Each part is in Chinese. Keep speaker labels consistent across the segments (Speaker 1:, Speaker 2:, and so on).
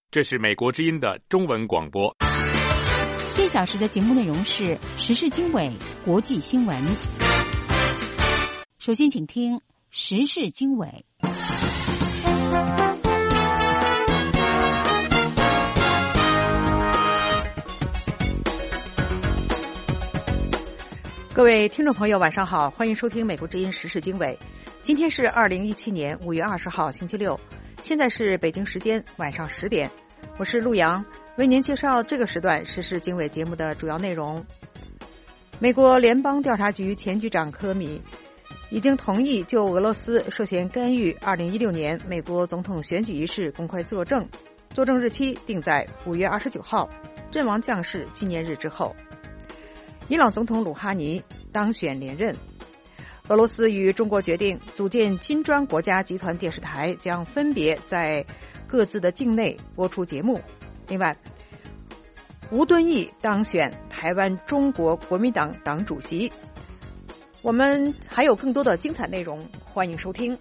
Speaker 1: 这是美国之音的中文广播。
Speaker 2: 1小时的节目内容是时事经纬、国际新闻。首先请听时事经纬。
Speaker 3: 各位听众朋友晚上好，欢迎收听美国之音时事经纬。今天是2017年5月20号星期六，现在是北京时间晚上10点，我是陆阳，为您介绍这个时段时事经纬节目的主要内容。美国联邦调查局前局长科米已经同意就俄罗斯涉嫌干预2016年美国总统选举一事公开作证，作证日期定在5月29号，阵亡将士纪念日之后。伊朗总统鲁哈尼当选连任。俄罗斯与中国决定组建金砖国家集团电视台，将分别在各自的境内播出节目。另外，吴敦义当选台湾中国国民党党主席。我们还有更多的精彩内容，欢迎收听。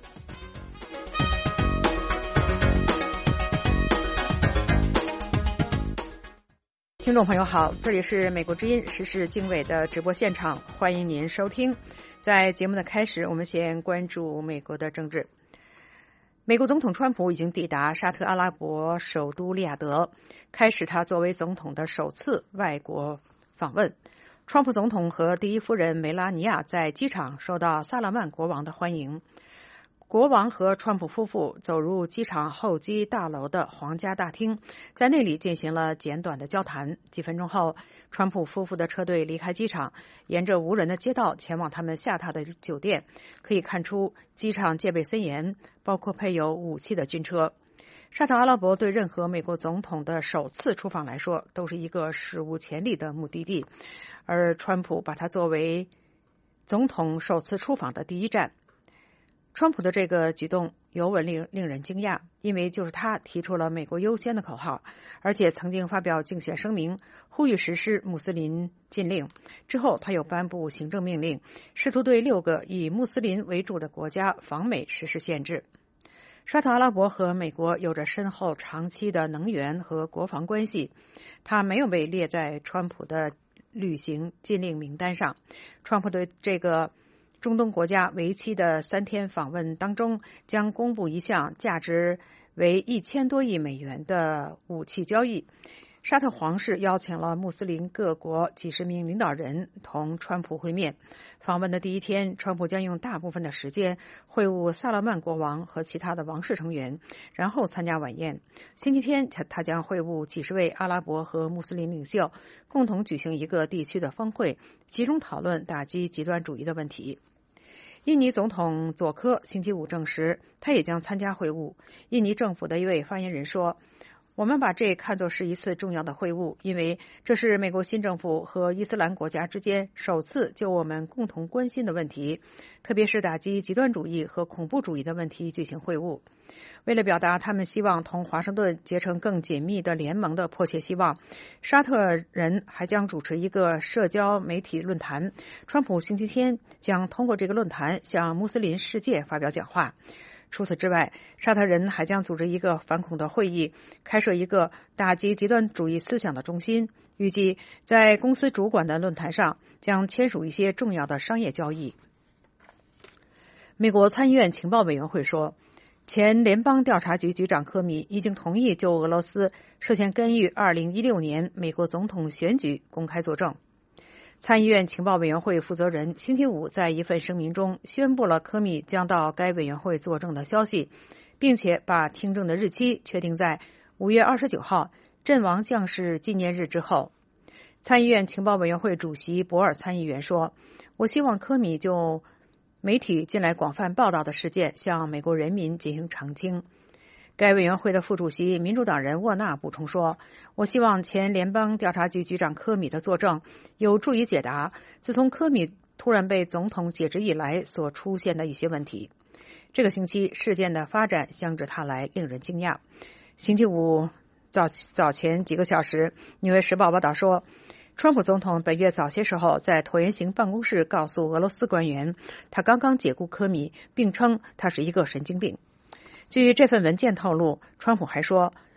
Speaker 3: 听众朋友好，这里是美国之音时事经纬的直播现场，欢迎您收听。在节目的开始，我们先关注美国的政治。美国总统川普已经抵达沙特阿拉伯首都利雅得，开始他作为总统的首次外国访问。川普总统和第一夫人梅拉尼亚在机场受到萨勒曼国王的欢迎。国王和川普夫妇走入机场候机大楼的皇家大厅，在那里进行了简短的交谈。几分钟后，川普夫妇的车队离开机场，沿着无人的街道前往他们下榻的酒店。可以看出，机场戒备森严，包括配有武器的军车。沙特阿拉伯对任何美国总统的首次出访来说，都是一个史无前例的目的地，而川普把它作为总统首次出访的第一站。川普的这个举动尤为令人惊讶，因为就是他提出了美国优先的口号，而且曾经发表竞选声明，呼吁实施穆斯林禁令。之后他又颁布行政命令，试图对6个以穆斯林为主的国家访美实施限制。沙特阿拉伯和美国有着深厚长期的能源和国防关系，他没有被列在川普的旅行禁令名单上。川普对这个中东国家为期的3天访问当中，将公布一项价值为1000多亿美元的武器交易。沙特皇室邀请了穆斯林各国几十名领导人同川普会面。访问的第一天，川普将用大部分的时间会晤萨勒曼国王和其他的王室成员，然后参加晚宴。星期天，他将会晤几十位阿拉伯和穆斯林领袖，共同举行一个地区的峰会，集中讨论打击极端主义的问题。印尼总统佐科星期五证实，他也将参加会晤。印尼政府的一位发言人说，我们把这看作是一次重要的会晤，因为这是美国新政府和伊斯兰国家之间首次就我们共同关心的问题，特别是打击极端主义和恐怖主义的问题举行会晤。为了表达他们希望同华盛顿结成更紧密的联盟的迫切希望，沙特人还将主持一个社交媒体论坛。川普星期天将通过这个论坛向穆斯林世界发表讲话。除此之外，沙特人还将组织一个反恐的会议，开设一个打击极端主义思想的中心。预计在公司主管的论坛上将签署一些重要的商业交易。美国参议院情报委员会说，前联邦调查局局长科米已经同意就俄罗斯涉嫌干预2016年美国总统选举公开作证。参议院情报委员会负责人星期五在一份声明中宣布了科米将到该委员会作证的消息，并且把听证的日期确定在5月29号，阵亡将士纪念日之后。参议院情报委员会主席博尔参议员说，我希望科米就媒体近来广泛报道的事件向美国人民进行澄清。该委员会的副主席民主党人沃纳补充说，我希望前联邦调查局局长科米的作证有助于解答自从科米突然被总统解职以来所出现的一些问题。这个星期事件的发展相至他来令人惊讶。星期五早前几个小时，纽约时报报道说，川普总统本月早些时候在椭圆形办公室告诉俄罗斯官员，他刚刚解雇科米，并称他是一个神经病。据这份文件透露，川普还说，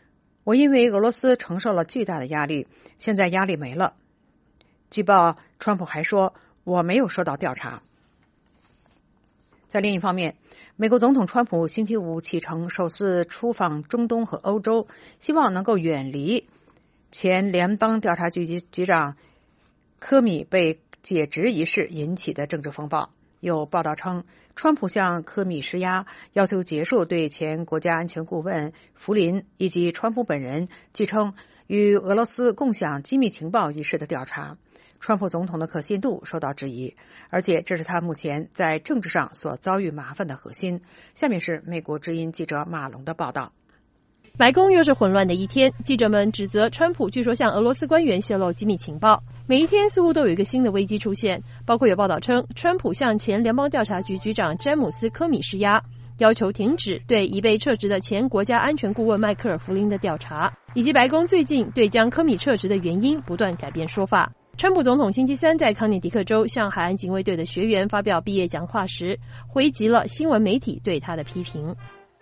Speaker 3: 我因为俄罗斯承受了巨大的压力，现在压力没了。据报，川普还说我没有受到调查。在另一方面，美国总统川普星期五启程首次出访中东和欧洲，希望能够远离前联邦调查局局长科米被解职一事引起的政治风暴。有报道称，川普向科米施压，要求结束对前国家安全顾问福林以及川普本人据称与俄罗斯共享机密情报一事的调查。川普总统的可信度受到质疑，而且这是他目前在政治上所遭遇麻烦的核心。下面是美国之音记者马龙的报道。
Speaker 4: 白宫又是混乱的一天，记者们指责川普据说向俄罗斯官员泄露机密情报。每一天似乎都有一个新的危机出现，包括有报道称，川普向前联邦调查局局长詹姆斯·科米施压，要求停止对已被撤职的前国家安全顾问迈克尔·弗林的调查，以及白宫最近对将科米撤职的原因不断改变说法。川普总统星期三在康涅狄克州向海岸警卫队的学员发表毕业讲话时，回击了新闻媒体对他的批评。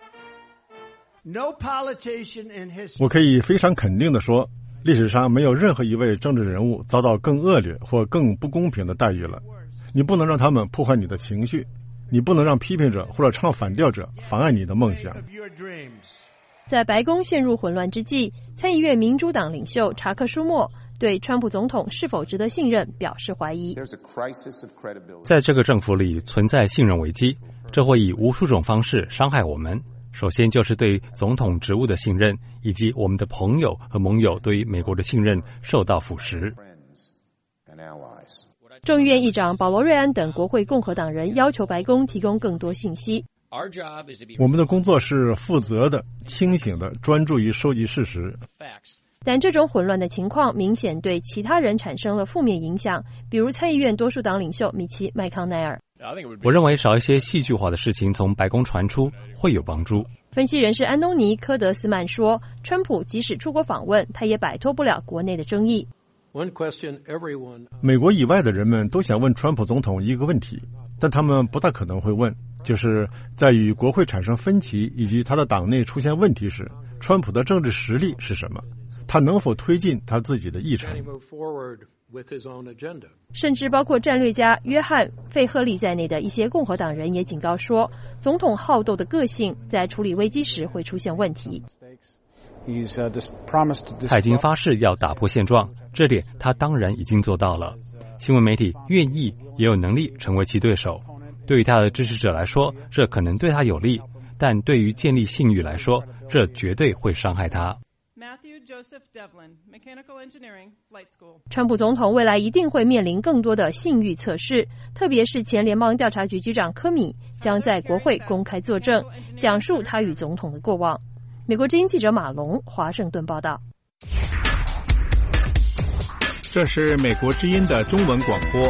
Speaker 5: 我可以非常肯定地说，历史上没有任何一位政治人物遭到更恶劣或更不公平的待遇了。你不能让他们破坏你的情绪，你不能让批评者或者唱反调者妨碍你的梦想。
Speaker 4: 在白宫陷入混乱之际，参议院民主党领袖查克·舒默对川普总统是否值得信任表示怀疑。
Speaker 1: 在这个政府里存在信任危机，这会以无数种方式伤害我们。首先就是对总统职务的信任，以及我们的朋友和盟友对于美国的信任受到腐蚀。
Speaker 4: 众议院议长保罗·瑞安等国会共和党人要求白宫提供更多信息。
Speaker 5: 我们的工作是负责的、清醒的，专注于收集事实。
Speaker 4: 但这种混乱的情况明显对其他人产生了负面影响，比如参议院多数党领袖米奇·麦康奈尔。
Speaker 1: 我认为少一些戏剧化的事情从白宫传出会有帮助。
Speaker 4: 分析人士安东尼·科德斯曼说，川普即使出国访问，他也摆脱不了国内的争议。
Speaker 5: 美国以外的人们都想问川普总统一个问题，但他们不大可能会问，就是在与国会产生分歧以及他的党内出现问题时，川普的政治实力是什么？他能否推进他自己的议程？
Speaker 4: 甚至包括战略家约翰·费赫利在内的一些共和党人也警告说，总统好斗的个性在处理危机时会出现问题。
Speaker 1: 他已经发誓要打破现状，这点他当然已经做到了。新闻媒体愿意也有能力成为其对手。对于他的支持者来说，这可能对他有利，但对于建立信誉来说，这绝对会伤害他。
Speaker 4: 川普总统未来一定会面临更多的信誉测试，特别是前联邦调查局局长科米将在国会公开作证，讲述他与总统的过往。美国之音记者马龙，华盛顿报道。
Speaker 6: 这是美国之音的中文广播。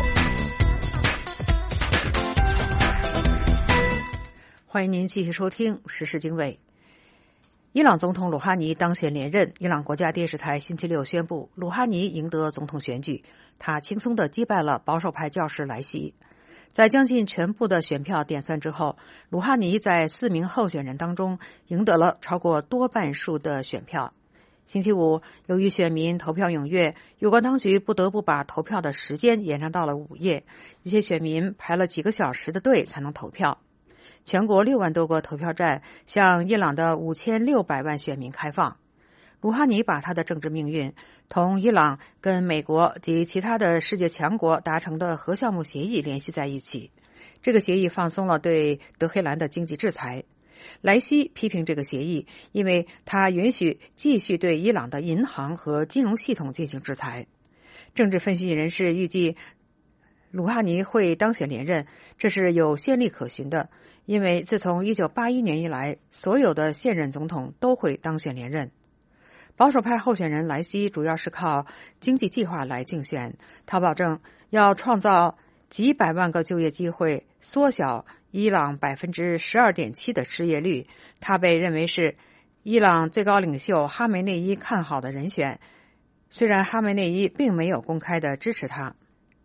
Speaker 3: 欢迎您继续收听时事经纬。伊朗总统鲁哈尼当选连任，伊朗国家电视台星期六宣布，鲁哈尼赢得总统选举，他轻松地击败了保守派教士莱西。在将近全部的选票点算之后，鲁哈尼在4名候选人当中赢得了超过多半数的选票。星期五，由于选民投票踊跃，有关当局不得不把投票的时间延长到了午夜，一些选民排了几个小时的队才能投票。全国6万多个投票站向伊朗的5600万选民开放。鲁哈尼把他的政治命运同伊朗跟美国及其他的世界强国达成的核项目协议联系在一起。这个协议放松了对德黑兰的经济制裁。莱西批评这个协议，因为它允许继续对伊朗的银行和金融系统进行制裁。政治分析人士预计鲁哈尼会当选连任，这是有先例可循的，因为自从1981年以来，所有的现任总统都会当选连任。保守派候选人莱西主要是靠经济计划来竞选，他保证要创造几百万个就业机会，缩小伊朗 12.7% 的失业率。他被认为是伊朗最高领袖哈梅内伊看好的人选，虽然哈梅内伊并没有公开的支持他。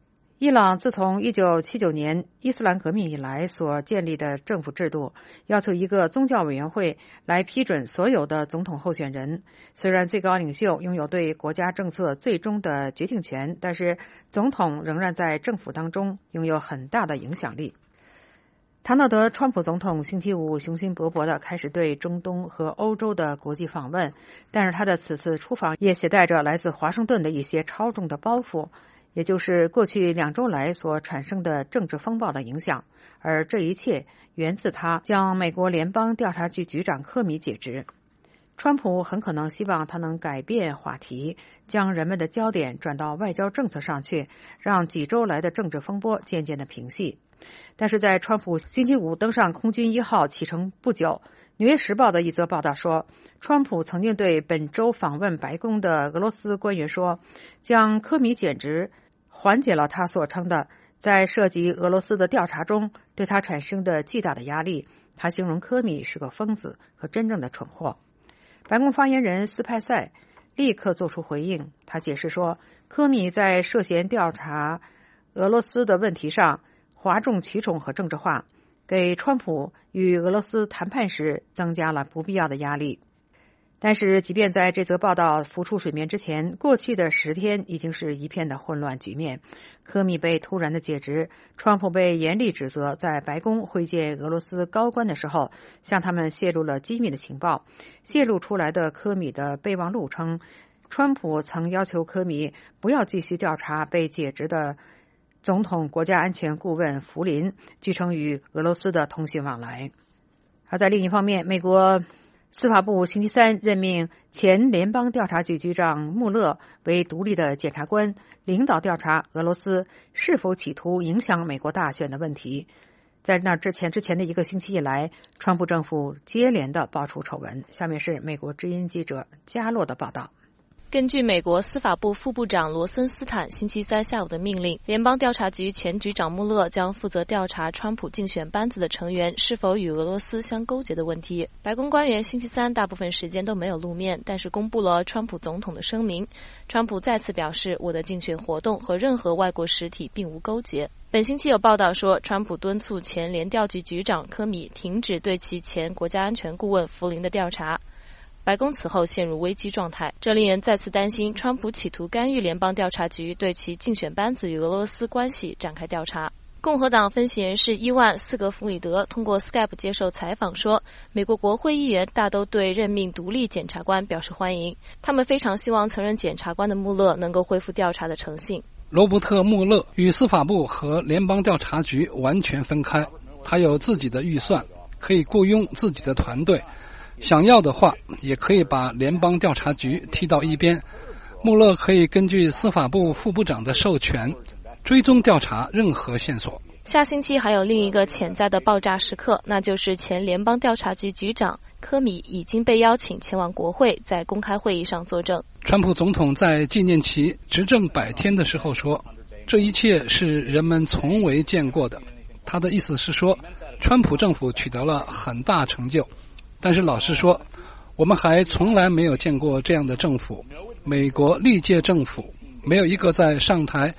Speaker 3: 伊朗自从1979年伊斯兰革命以来所建立的政府制度，要求一个宗教委员会来批准所有的总统候选人。虽然最高领袖拥有对国家政策最终的决定权，但是总统仍然在政府当中拥有很大的影响力。唐纳德·川普总统星期五雄心勃勃地开始对中东和欧洲的国际访问，但是他的此次出访也携带着来自华盛顿的一些超重的包袱，也就是过去2周来所产生的政治风暴的影响，而这一切源自他将美国联邦调查局局长科米解职。川普很可能希望他能改变话题，将人们的焦点转到外交政策上去，让几周来的政治风波渐渐的平息。但是在川普星期五登上空军1号启程不久，《纽约时报》的一则报道说，川普曾经对本周访问白宫的俄罗斯官员说，将科米减职缓解了他所称的在涉及俄罗斯的调查中对他产生的巨大的压力。他形容科米是个疯子和真正的蠢货。白宫发言人斯派塞立刻做出回应，他解释说，科米在涉嫌调查俄罗斯的问题上哗众取宠和政治化，给川普与俄罗斯谈判时增加了不必要的压力。但是即便在这则报道浮出水面之前，过去的10天已经是一片的混乱局面。科米被突然的解职，川普被严厉指责在白宫会见俄罗斯高官的时候向他们泄露了机密的情报。泄露出来的科米的备忘录称，川普曾要求科米不要继续调查被解职的总统国家安全顾问福林，据称与俄罗斯的通信往来。而在另一方面，美国司法部星期3任命前联邦调查局局长穆勒为独立的检察官，领导调查俄罗斯是否企图影响美国大选的问题。在那之前的1个星期以来，川普政府接连的爆出丑闻。下面是美国之音记者加洛的报道。
Speaker 7: 根据美国司法部副部长罗森斯坦星期3下午的命令，联邦调查局前局长穆勒将负责调查川普竞选班子的成员是否与俄罗斯相勾结的问题。白宫官员星期3大部分时间都没有露面，但是公布了川普总统的声明。川普再次表示，我的竞选活动和任何外国实体并无勾结。本星期有报道说，川普敦促前联调局局长科米停止对其前国家安全顾问福林的调查。白宫此后陷入危机状态，这令人再次担心川普企图干预联邦调查局对其竞选班子与俄罗斯关系展开调查。共和党分析人士伊万·斯格弗里德通过 Skype 接受采访说，美国国会议员大都对任命独立检察官表示欢迎，他们非常希望曾任检察官的穆勒能够恢复调查的诚信。
Speaker 8: 罗伯特·穆勒与司法部和联邦调查局完全分开，他有自己的预算，可以雇佣自己的团队，想要的话也可以把联邦调查局踢到一边。穆勒可以根据司法部副部长的授权追踪调查任何线索。
Speaker 7: 下星期还有另一个潜在的爆炸时刻，那就是前联邦调查局局长科米已经被邀请前往国会，在公开会议上作证。
Speaker 8: 川普总统在纪念其执政100天的时候说，这一切是人们从未见过的。他的意思是说，川普政府取得了很大成就，但是老实说，我们还从来没有见过这样的政府。美国历届政府没有一个在上台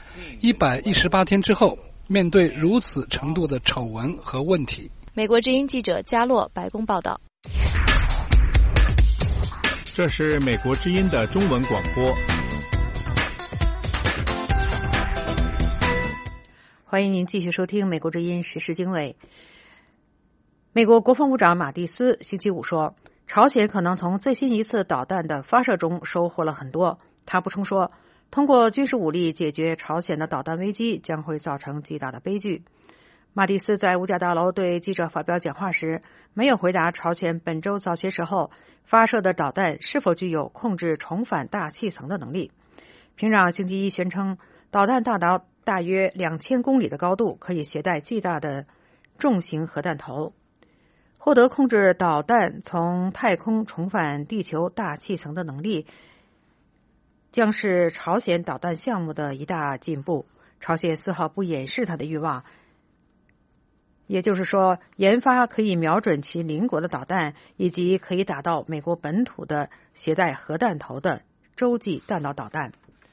Speaker 8: 118天之后面对如此程度的丑闻和问题。
Speaker 7: 美国之音记者加洛白宫报道。
Speaker 6: 这是美国之音的中文广播。
Speaker 3: 欢迎您继续收听美国之音时事经纬。美国国防部长马蒂斯星期五说，朝鲜可能从最新一次导弹的发射中收获了很多。他补充说，通过军事武力解决朝鲜的导弹危机将会造成巨大的悲剧。马蒂斯在五角大楼对记者发表讲话时，没有回答朝鲜本周早些时候发射的导弹是否具有控制重返大气层的能力。平壤星期一宣称，导弹大到大约2000公里的高度，可以携带巨大的重型核弹头。获得控制导弹从太空重返地球大气层的能力，将是朝鲜导弹项目的一大进步。朝鲜丝毫不掩饰它的欲望，也就是说，研发可以瞄准其邻国的导弹，以及可以打到美国本土的携带核弹头的洲际弹道导弹。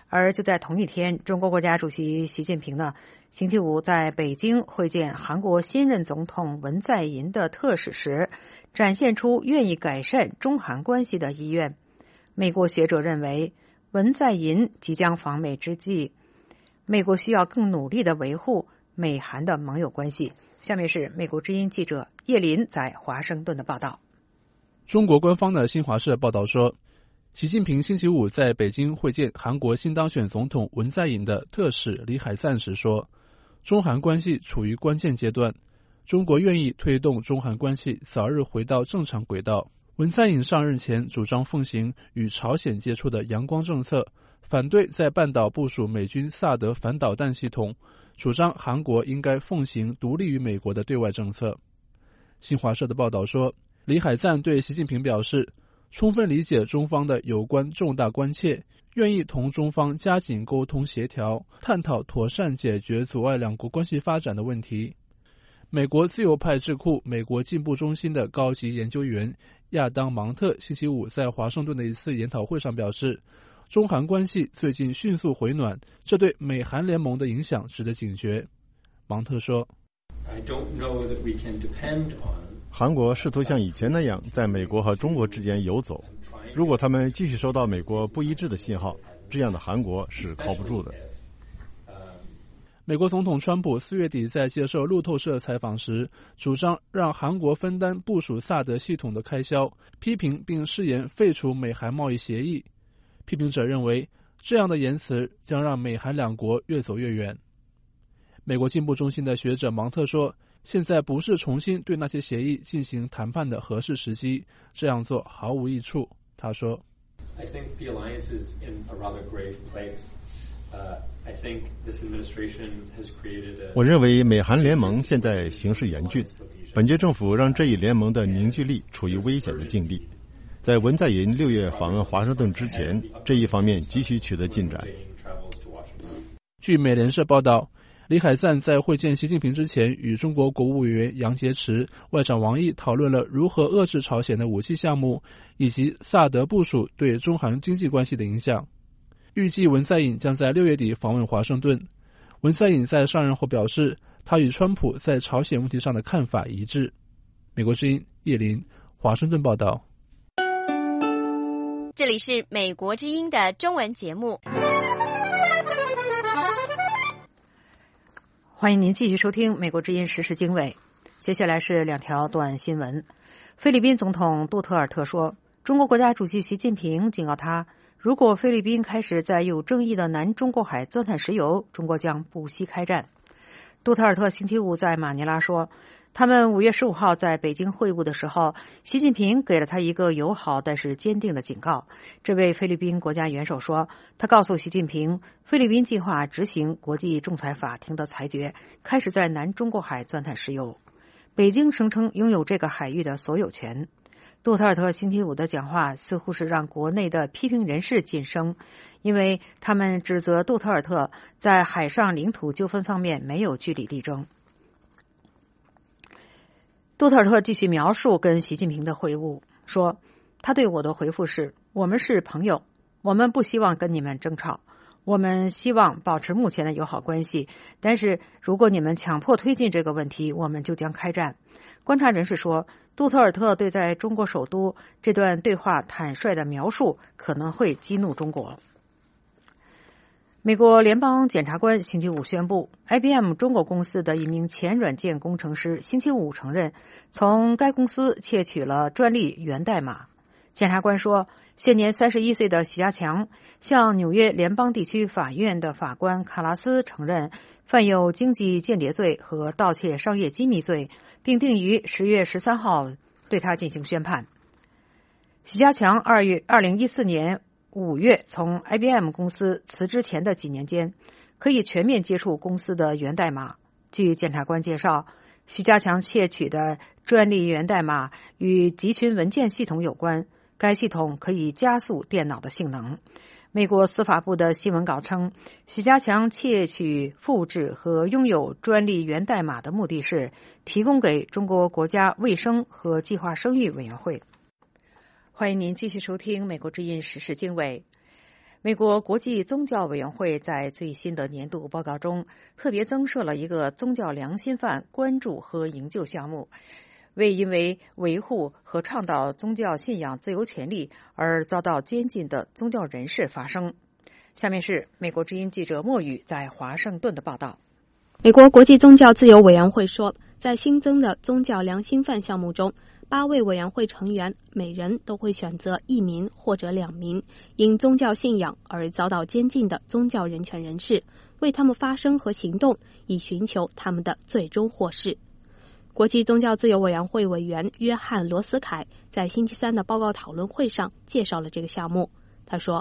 Speaker 3: 而就在同一天，中国国家主席习近平呢，星期五在北京会见韩国新任总统文在寅的特使时，展现出愿意改善中韩关系的意愿。美国学者认为，文在寅即将访美之际，美国需要更努力地维护美韩的盟友关系。下面是美国之音记者叶林在华盛顿的报道。
Speaker 9: 中国官方的新华社报道说，习近平星期五在北京会见韩国新当选总统文在寅的特使李海赞时说，中韩关系处于关键阶段，中国愿意推动中韩关系早日回到正常轨道。文在寅上任前主张奉行与朝鲜接触的阳光政策，反对在半岛部署美军萨德反导弹系统，主张韩国应该奉行独立于美国的对外政策。新华社的报道说，李海赞对习近平表示，充分理解中方的有关重大关切，愿意同中方加紧沟通协调，探讨妥善解决阻碍两国关系发展的问题。美国自由派智库美国进步中心的高级研究员亚当·芒特星期五在华盛顿的一次研讨会上表示，中韩关系最近迅速回暖，这对美韩联盟的影响值得警觉。芒特说，
Speaker 5: 韩国试图像以前那样在美国和中国之间游走，如果他们继续收到美国不一致的信号，这样的韩国是靠不住的。
Speaker 9: 美国总统川普4月底在接受路透社采访时，主张让韩国分担部署萨德系统的开销，批评并誓言废除美韩贸易协议。批评者认为，这样的言辞将让美韩两国越走越远。美国进步中心的学者芒特说，现在不是重新对那些协议进行谈判的合适时机，这样做毫无益处。他说，
Speaker 5: 我认为美韩联盟现在形势严峻，本届政府让这一联盟的凝聚力处于危险的境地。在文在寅6月访问华盛顿之前，这一方面急需取得进展。
Speaker 9: 据美联社报道，李海赞在会见习近平之前，与中国国务委员杨洁篪、外长王毅讨论了如何遏制朝鲜的武器项目，以及萨德部署对中韩经济关系的影响。预计文在寅将在6月底访问华盛顿。文在寅在上任后表示，他与川普在朝鲜问题上的看法一致。美国之音叶林，华盛顿报道。
Speaker 10: 这里是美国之音的中文节目。
Speaker 3: 欢迎您继续收听美国之音时事经纬。接下来是2条短新闻。菲律宾总统杜特尔特说，中国国家主席习近平警告他，如果菲律宾开始在有争议的南中国海钻探石油，中国将不惜开战。杜特尔特星期五在马尼拉说，他们5月15号在北京会晤的时候，习近平给了他一个友好但是坚定的警告。这位菲律宾国家元首说，他告诉习近平，菲律宾计划执行国际仲裁法庭的裁决，开始在南中国海钻探石油。北京声称拥有这个海域的所有权。杜特尔特星期五的讲话似乎是让国内的批评人士噤声，因为他们指责杜特尔特在海上领土纠纷方面没有据理力争。杜特尔特继续描述跟习近平的会晤，说他对我的回复是，我们是朋友，我们不希望跟你们争吵，我们希望保持目前的友好关系，但是如果你们强迫推进这个问题，我们就将开战。观察人士说，杜特尔特对在中国首都这段对话坦率的描述可能会激怒中国。美国联邦检察官星期五宣布， IBM 中国公司的一名前软件工程师星期五承认从该公司窃取了专利源代码。检察官说，现年31岁的许家强向纽约联邦地区法院的法官卡拉斯承认犯有经济间谍罪和盗窃商业机密罪，并定于10月13号对他进行宣判。许家强2014年5月从 IBM 公司辞职前的几年间，可以全面接触公司的源代码。据检察官介绍，许家强窃取的专利源代码与集群文件系统有关，该系统可以加速电脑的性能。美国司法部的新闻稿称，许家强窃取、复制和拥有专利源代码的目的是提供给中国国家卫生和计划生育委员会。欢迎您继续收听美国之音时事经纬。 美国国际宗教委员会在最新的年度报告中特别增设了一个宗教良心犯关注和营救项目，为因为维护和倡导宗教信仰自由权利而遭到监禁的宗教人士发声。下面是美国之音记者莫宇在华盛顿的报道。
Speaker 4: 美国国际宗教自由委员会说，在新增的宗教良心犯项目中，8位委员会成员每人都会选择1名或者2名因宗教信仰而遭到监禁的宗教人权人士，为他们发声和行动，以寻求他们的最终获释。国际宗教自由委员会委员约翰·罗斯凯在星期三的报告讨论会上介绍了这个项目。他说，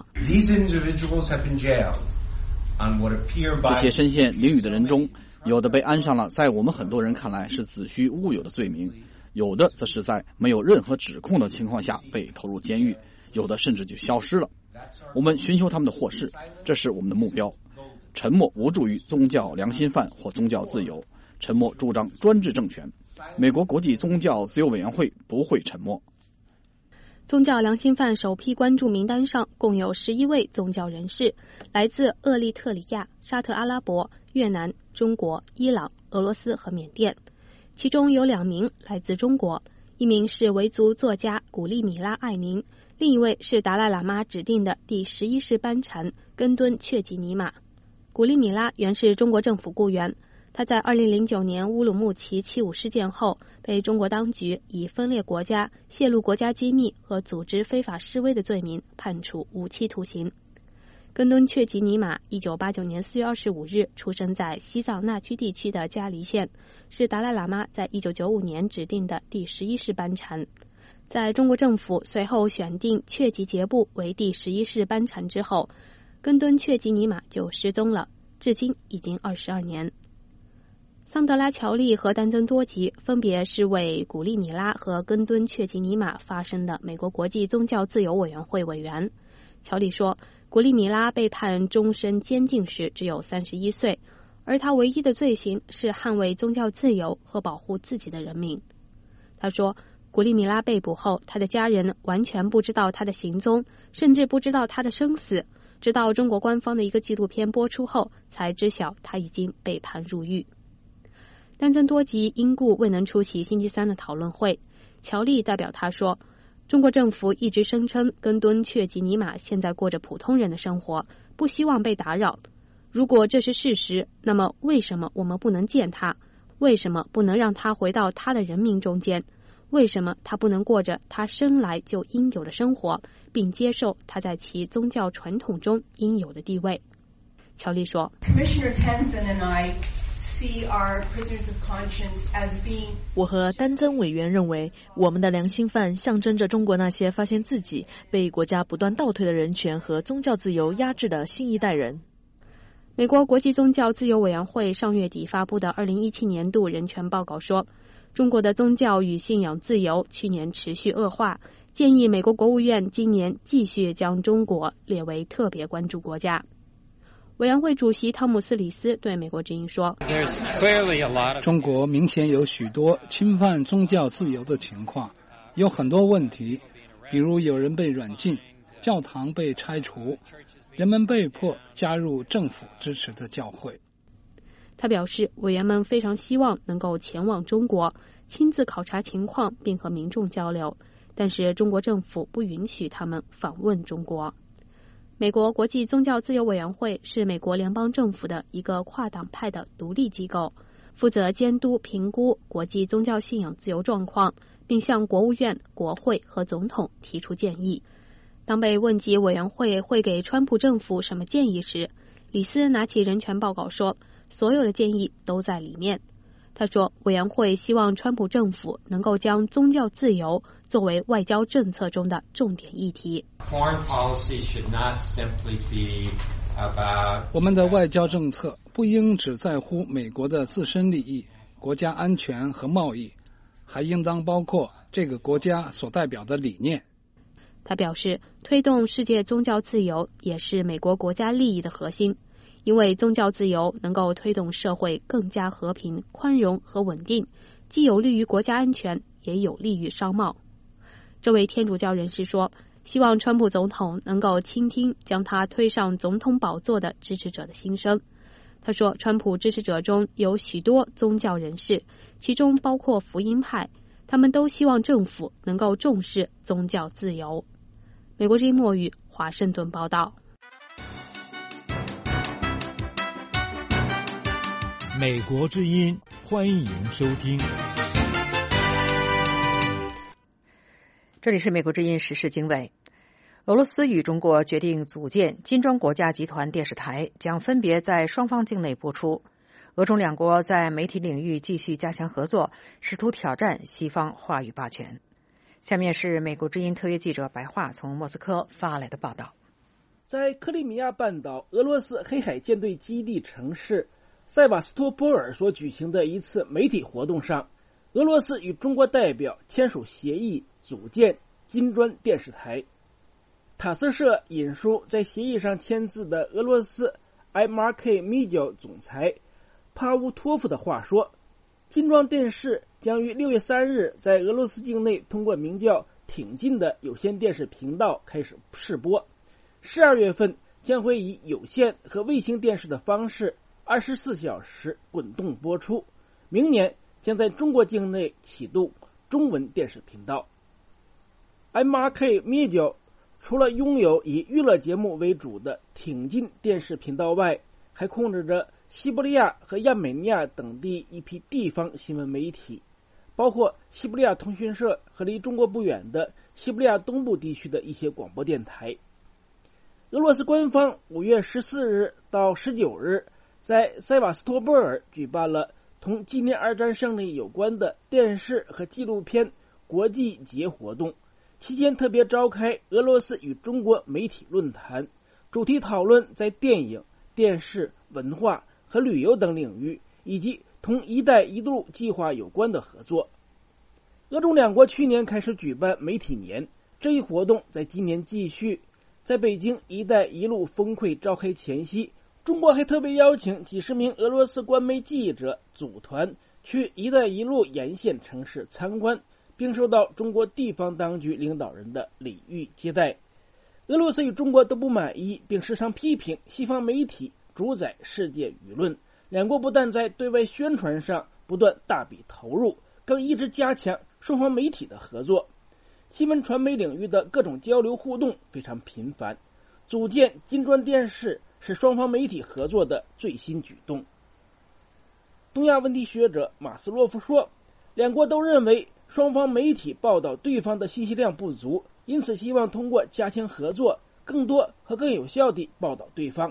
Speaker 11: 这些身陷囹圄的人中，有的被安上了在我们很多人看来是子虚乌有的罪名，有的则是在没有任何指控的情况下被投入监狱，有的甚至就消失了。我们寻求他们的获释，这是我们的目标。沉默无助于宗教良心犯或宗教自由，沉默主张专制政权。美国国际宗教自由委员会不会沉默。
Speaker 4: 宗教良心犯首批关注名单上共有11位宗教人士，来自厄立特里亚、沙特阿拉伯、越南、中国、伊朗、俄罗斯和缅甸，其中有2名来自中国，一名是维族作家古利米拉·艾明，另一位是达赖喇嘛指定的第11世班禅根敦确吉尼玛。古利米拉原是中国政府雇员，他在2009年乌鲁木齐起舞事件后被中国当局以分裂国家、泄露国家机密和组织非法示威的罪名判处无期徒刑。根敦确吉尼玛1989年4月25日出生在西藏纳曲地区的嘉黎县，是达赖喇嘛在1995年指定的第11世班禅。在中国政府随后选定确吉杰布为第11世班禅之后，根敦确吉尼玛就失踪了，至今已经22年。桑德拉·乔利和丹增多吉分别是为古利米拉和根敦确吉尼玛发声的美国国际宗教自由委员会委员。乔利说，古利米拉被判终身监禁时只有31岁，而他唯一的罪行是捍卫宗教自由和保护自己的人民。他说，古利米拉被捕后，他的家人完全不知道他的行踪，甚至不知道他的生死，直到中国官方的一个纪录片播出后才知晓他已经被判入狱。丹增多吉因故未能出席星期三的讨论会。乔利代表他说，中国政府一直声称根敦确吉尼玛现在过着普通人的生活，不希望被打扰。如果这是事实，那么为什么我们不能见他？为什么不能让他回到他的人民中间？为什么他不能过着他生来就应有的生活，并接受他在其宗教传统中应有的地位？乔利说，
Speaker 12: 我和丹增委员认为，我们的良心犯象征着中国那些发现自己被国家不断倒退的人权和宗教自由压制的新一代人。
Speaker 4: 美国国际宗教自由委员会上月底发布的2017年度人权报告说，中国的宗教与信仰自由去年持续恶化，建议美国国务院今年继续将中国列为特别关注国家。委员会主席汤姆斯·里斯对美国之音说，
Speaker 8: 中国明显有许多侵犯宗教自由的情况，有很多问题，比如有人被软禁，教堂被拆除，人们被迫加入政府支持的教会。
Speaker 4: 他表示，委员们非常希望能够前往中国，亲自考察情况并和民众交流，但是中国政府不允许他们访问中国。美国国际宗教自由委员会是美国联邦政府的一个跨党派的独立机构，负责监督评估国际宗教信仰自由状况，并向国务院、国会和总统提出建议。当被问及委员会会给川普政府什么建议时，里斯拿起人权报告说，所有的建议都在里面。他说，委员会希望川普政府能够将宗教自由作为外交政策中的重点议题。
Speaker 8: 我们的外交政策不应只在乎美国的自身利益、国家安全和贸易，还应当包括这个国家所代表的理念。
Speaker 4: 他表示，推动世界宗教自由也是美国国家利益的核心，因为宗教自由能够推动社会更加和平、宽容和稳定，既有利于国家安全，也有利于商贸。这位天主教人士说，
Speaker 13: 希望川普总统能够倾听将他推上总统宝座的支持者的心声。他说，川普支持者中有许多宗教人士，其中包括福音派，他们都希望政府能够重视宗教自由。美国之音墨雨华盛顿报道。
Speaker 14: 美国之音，欢迎收听。
Speaker 3: 这里是美国之音时事经纬。俄罗斯与中国决定组建金砖国家集团电视台，将分别在双方境内播出。俄中两国在媒体领域继续加强合作，试图挑战西方话语霸权。下面是美国之音特约记者白桦从莫斯科发来的报道。
Speaker 15: 在克里米亚半岛俄罗斯黑海舰队基地城市塞瓦斯托波尔所举行的一次媒体活动上，俄罗斯与中国代表签署协议，组建金砖电视台。塔斯社引述在协议上签字的俄罗斯 MRK Media 总裁帕乌托夫的话说，金砖电视将于6月3日在俄罗斯境内通过名叫挺进的有线电视频道开始试播，12月份将会以有线和卫星电视的方式24小时滚动播出，明年将在中国境内启动中文电视频道。MRK Media 除了拥有以娱乐节目为主的挺进电视频道外，还控制着西伯利亚和亚美尼亚等地一批地方新闻媒体，包括西伯利亚通讯社和离中国不远的西伯利亚东部地区的一些广播电台。俄罗斯官方5月14日到19日在塞瓦斯托波尔举办了同纪念二战胜利有关的电视和纪录片国际节活动，期间特别召开俄罗斯与中国媒体论坛，主题讨论在电影、电视、文化和旅游等领域，以及同一带一路计划有关的合作。俄中两国去年开始举办媒体年，这一活动在今年继续。在北京一带一路峰会召开前夕，中国还特别邀请几十名俄罗斯官媒记者组团去一带一路沿线城市参观，并受到中国地方当局领导人的礼遇接待。俄罗斯与中国都不满意，并时常批评西方媒体主宰世界舆论。两国不但在对外宣传上不断大笔投入，更一直加强双方媒体的合作。新闻传媒领域的各种交流互动非常频繁。组建金砖电视是双方媒体合作的最新举动。东亚问题学者马斯洛夫说，两国都认为双方媒体报道对方的信息量不足，因此希望通过加强合作，更多和更有效地报道对方。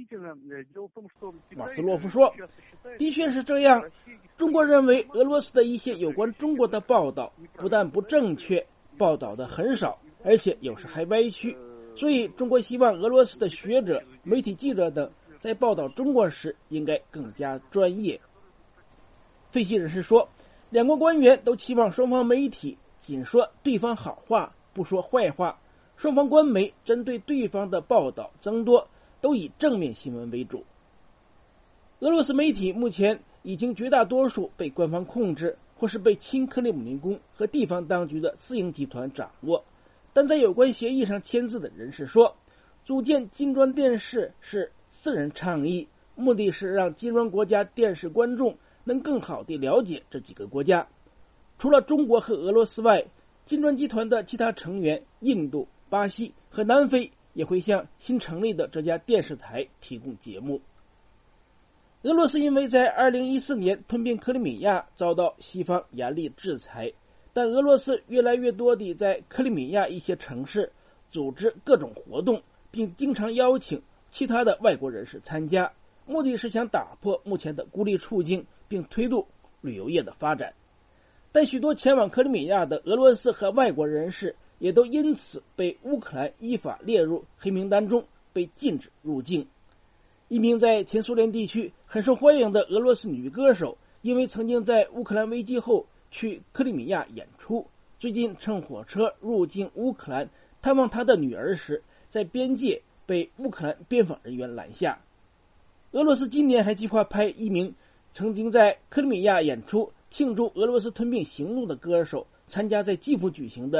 Speaker 15: 马斯洛夫说，的确是这样，中国认为俄罗斯的一些有关中国的报道不但不正确，报道的很少，而且有时还歪曲，所以中国希望俄罗斯的学者、媒体记者等在报道中国时应该更加专业。分析人士说，两国官员都期望双方媒体仅说对方好话，不说坏话，双方官媒针对对方的报道增多，都以正面新闻为主。俄罗斯媒体目前已经绝大多数被官方控制，或是被亲克里姆林宫和地方当局的私营集团掌握。但在有关协议上签字的人士说，组建金砖电视是私人倡议，目的是让金砖国家电视观众能更好地了解这几个国家。除了中国和俄罗斯外，金砖集团的其他成员印度、巴西和南非也会向新成立的这家电视台提供节目。俄罗斯因为在2014年吞并克里米亚遭到西方严厉制裁，但俄罗斯越来越多地在克里米亚一些城市组织各种活动，并经常邀请其他的外国人士参加，目的是想打破目前的孤立处境，并推动旅游业的发展。但许多前往克里米亚的俄罗斯和外国人士也都因此被乌克兰依法列入黑名单中，被禁止入境。一名在前苏联地区很受欢迎的俄罗斯女歌手，因为曾经在乌克兰危机后去克里米亚演出，最近乘火车入境乌克兰探望她的女儿时，在边界被乌克兰边防人员拦下。俄罗斯今年还计划派一名曾经在克里米亚演出庆祝俄罗斯吞并行动的歌手参加在基辅举行的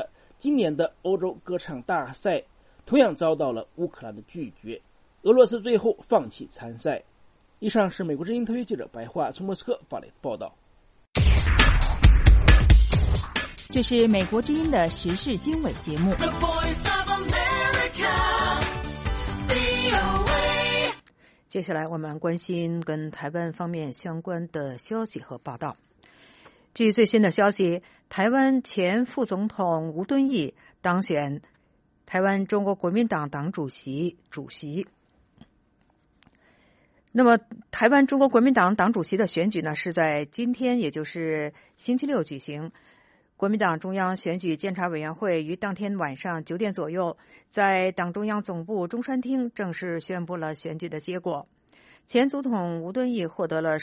Speaker 15: 今年的欧洲歌唱大赛同样遭到了乌克兰的拒绝，俄罗斯最后放弃参赛。以上是美国之音特约记者白桦从莫斯科发来的报道。
Speaker 2: 这是美国之音的时事经纬节目。
Speaker 3: 接下来我们关心跟台湾方面相关的消息和报道。据最新的消息，台湾前副总统吴敦义当选台湾中国国民党党主席。那么台湾中国国民党党主席的选举呢，是在今天，也就是星期六举行。国民党中央选举监察委员会于当天晚上9点左右，在党中央总部中山厅正式宣布了选举的结果。前总统吴敦义获得了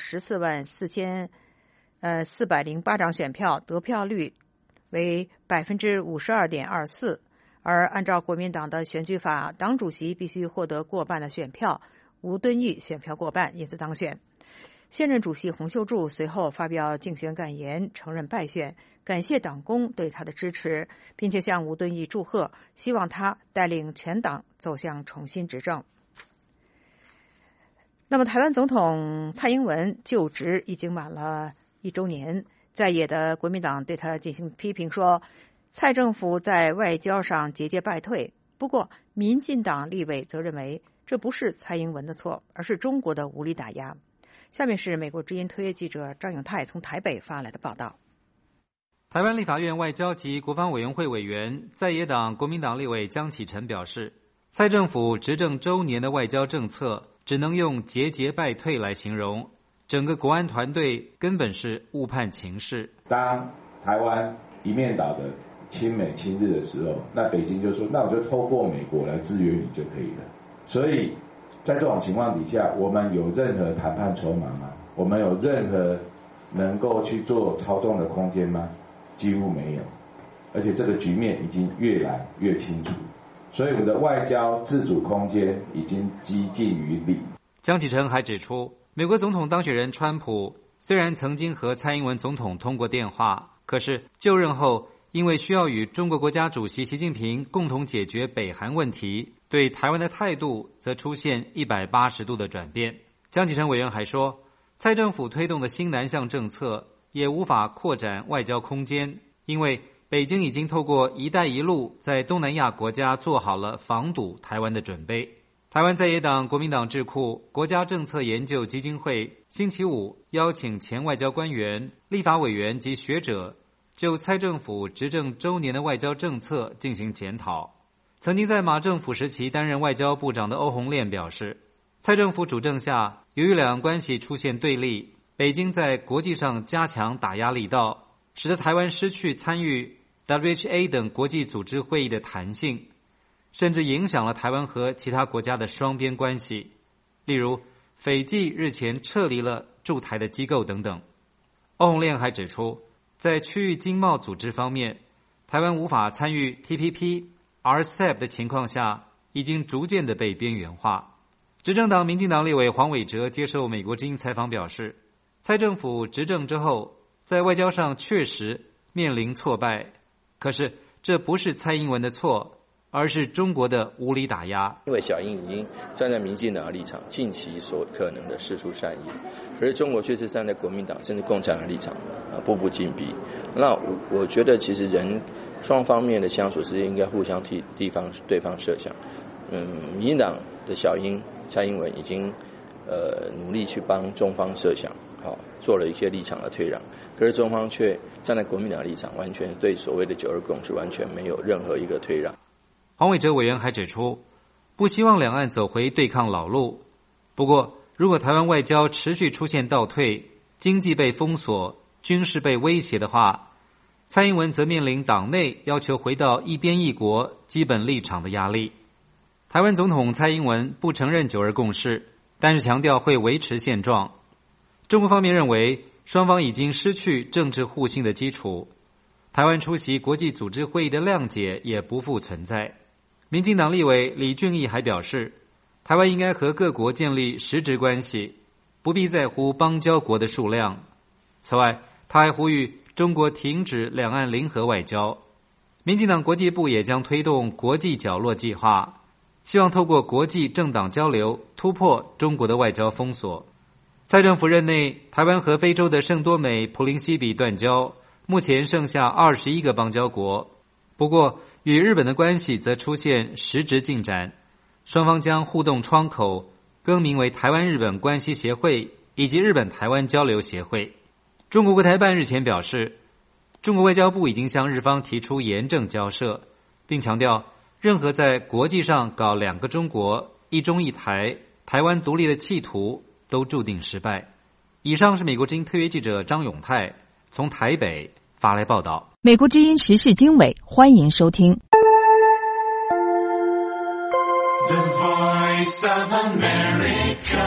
Speaker 3: 144408张选票，得票率为 52.24%。而按照国民党的选举法，党主席必须获得过半的选票，吴敦义选票过半，因此当选。现任主席洪秀柱随后发表竞选感言，承认败选，感谢党工对他的支持，并且向吴敦义祝贺，希望他带领全党走向重新执政。那么台湾总统蔡英文就职已经满了1周年，在野的国民党对他进行批评说，蔡政府在外交上节节败退。不过民进党立委则认为，这不是蔡英文的错，而是中国的无理打压。下面是美国之音特约记者张永泰从台北发来的报道。
Speaker 16: 台湾立法院外交及国防委员会委员、在野党国民党立委江启臣表示，蔡政府执政周年的外交政策只能用节节败退来形容，整个国安团队根本是误判情势。
Speaker 17: 当台湾一面倒的亲美亲日的时候，那北京就说，那我就透过美国来制约你就可以了。所以在这种情况底下，我们有任何谈判筹码吗？我们有任何能够去做操纵的空间吗？几乎没有。而且这个局面已经越来越清楚，所以我们的外交自主空间已经几近于零。
Speaker 16: 江启臣还指出，美国总统当选人川普虽然曾经和蔡英文总统通过电话，可是就任后因为需要与中国国家主席习近平共同解决北韩问题，对台湾的态度则出现180度的转变。江启臣委员还说，蔡政府推动的新南向政策也无法扩展外交空间，因为北京已经透过一带一路在东南亚国家做好了防堵台湾的准备。台湾在野党国民党智库国家政策研究基金会星期五邀请前外交官员、立法委员及学者就蔡政府执政周年的外交政策进行检讨。曾经在马政府时期担任外交部长的欧鸿炼表示，蔡政府主政下，由于两岸关系出现对立，北京在国际上加强打压力道，使得台湾失去参与 WHA 等国际组织会议的弹性，甚至影响了台湾和其他国家的双边关系，例如斐济日前撤离了驻台的机构等等。欧鸿炼还指出，在区域经贸组织方面，台湾无法参与 TPP、RCEP 的情况下，已经逐渐的被边缘化。执政党民进党立委黄伟哲接受美国之音采访表示，蔡政府执政之后，在外交上确实面临挫败，可是这不是蔡英文的错，而是中国的无理打压。
Speaker 18: 因为小英已经站在民进党的立场，尽其所可能的释出善意，可是中国却是站在国民党甚至共产党的立场，步步紧逼。那我觉得其实人双方面的相处是应该互相替对方设想。民进党的小英蔡英文已经努力去帮中方设想，做了一些立场的退让，可是中方却站在国民党的立场，完全对所谓的九二共识完全没有任何一个退让。
Speaker 16: 黄伟哲委员还指出，不希望两岸走回对抗老路。不过，如果台湾外交持续出现倒退，经济被封锁，军事被威胁的话，蔡英文则面临党内要求回到一边一国基本立场的压力。台湾总统蔡英文不承认九二共识，但是强调会维持现状。中国方面认为，双方已经失去政治互信的基础，台湾出席国际组织会议的谅解也不复存在。民进党立委李俊毅还表示，台湾应该和各国建立实质关系，不必在乎邦交国的数量。此外，他还呼吁中国停止两岸零和外交。 民进党国际部也将推动国际角落计划，希望透过国际政党交流突破中国的外交封锁。蔡政府任内，台湾和非洲的圣多美、普林西比断交，目前剩下21个邦交国。不过，与日本的关系则出现实质进展，双方将互动窗口更名为台湾日本关系协会以及日本台湾交流协会。中国国台办日前表示，中国外交部已经向日方提出严正交涉，并强调任何在国际上搞2个中国、一中一台、台湾独立的企图都注定失败。以上是美国之音特约记者张永泰从台北发来报道。
Speaker 2: 美国之音时事经纬，欢迎收听。
Speaker 19: The Voice of America。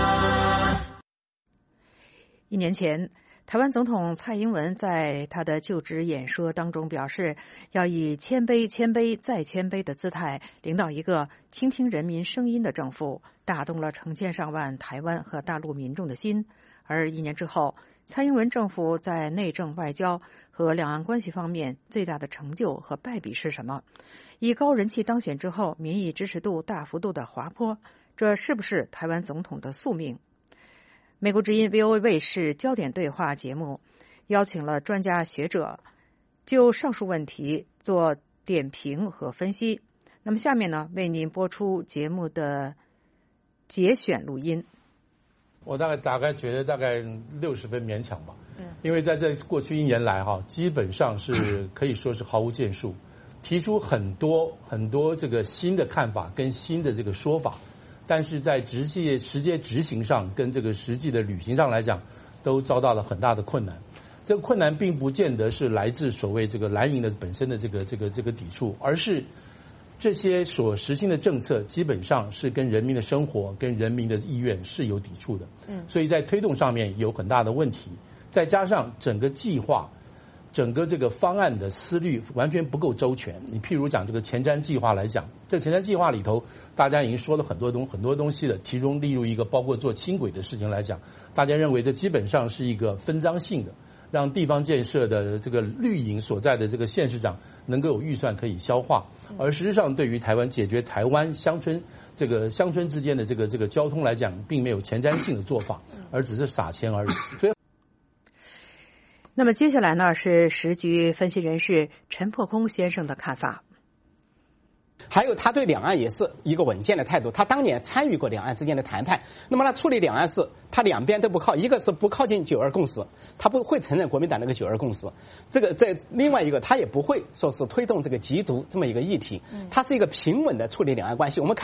Speaker 3: 1年前，台湾总统蔡英文在他的就职演说当中表示，要以谦卑、谦卑再谦卑的姿态，领导一个倾听人民声音的政府，打动了成千上万台湾和大陆民众的心。而1年之后，蔡英文政府在内政、外交和两岸关系方面最大的成就和败笔是什么？以高人气当选之后，民意支持度大幅度的滑坡，这是不是台湾总统的宿命？美国之音 VOA 卫视焦点对话节目邀请了专家学者就上述问题做点评和分析。那么下面呢，为您播出节目的节选录音。
Speaker 20: 我大概觉得大概60分勉强吧，因为在这过去1年来基本上是可以说是毫无建树，提出很多这个新的看法跟新的这个说法。但是在实际执行上跟这个实际的履行上来讲，都遭到了很大的困难。这个困难并不见得是来自所谓这个蓝营的本身的这个抵触，而是这些所实行的政策基本上是跟人民的生活、跟人民的意愿是有抵触的。所以在推动上面有很大的问题，再加上整个计划。整个这个方案的思虑完全不够周全。你譬如讲这个前瞻计划来讲，这前瞻计划里头，大家已经说了很多东西了。其中例如一个包括做轻轨的事情来讲，大家认为这基本上是一个分赃性的，让地方建设的这个绿营所在的这个县市长能够有预算可以消化。而实际上，对于台湾解决台湾乡村之间的这个交通来讲，并没有前瞻性的做法，而只是撒钱而已。所以。
Speaker 3: 那么接下来呢，是时局分析人士陈破空先生的看法。
Speaker 21: 还有他对两岸也是一个稳健的态度，他当年参与过两岸之间的谈判。那么他处理两岸事，他两边都不靠，一个是不靠近9·2共识，他不会承认国民党那个9·2共识。在另外一个，他也不会说是推动这个缉毒这么一个议题，他是一个平稳的处理两岸关系。我们看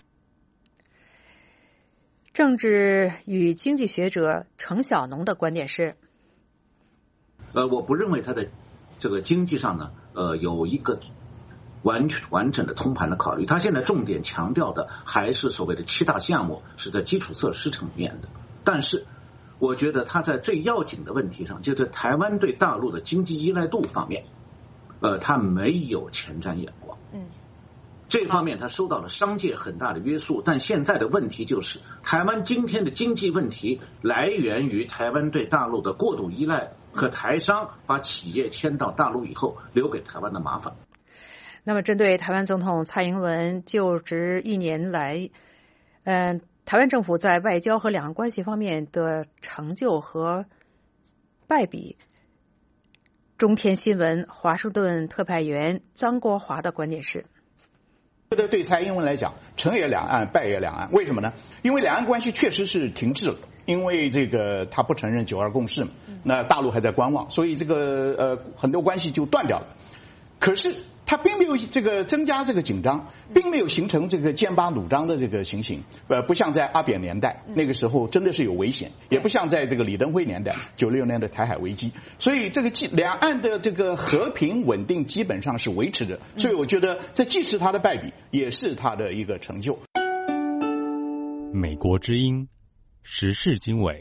Speaker 3: 政治与经济学者程小农的观点是。
Speaker 22: 我不认为它的这个经济上呢，有一个完整的通盘的考虑。它现在重点强调的还是所谓的7大项目，是在基础设施层面的。但是，我觉得它在最要紧的问题上，就是台湾对大陆的经济依赖度方面，它没有前瞻眼光。这方面它受到了商界很大的约束，但现在的问题就是，台湾今天的经济问题来源于台湾对大陆的过度依赖。和台商把企业迁到大陆以后，留给台湾的麻烦。
Speaker 3: 那么，针对台湾总统蔡英文就职1年来，台湾政府在外交和两岸关系方面的成就和败笔，中天新闻华盛顿特派员张国华的观点是：
Speaker 23: 对蔡英文来讲，成也两岸，败也两岸。为什么呢？因为两岸关系确实是停滞了。因为这个他不承认9·2共识嘛，那大陆还在观望，所以这个很多关系就断掉了。可是他并没有这个增加这个紧张，并没有形成这个剑拔弩张的这个情形。不像在阿扁年代那个时候真的是有危险，也不像在这个李登辉年代96年的台海危机。所以这个两岸的这个和平稳定基本上是维持着。所以我觉得这既是他的败笔，也是他的一个成就。
Speaker 1: 美国之音。时事经纬，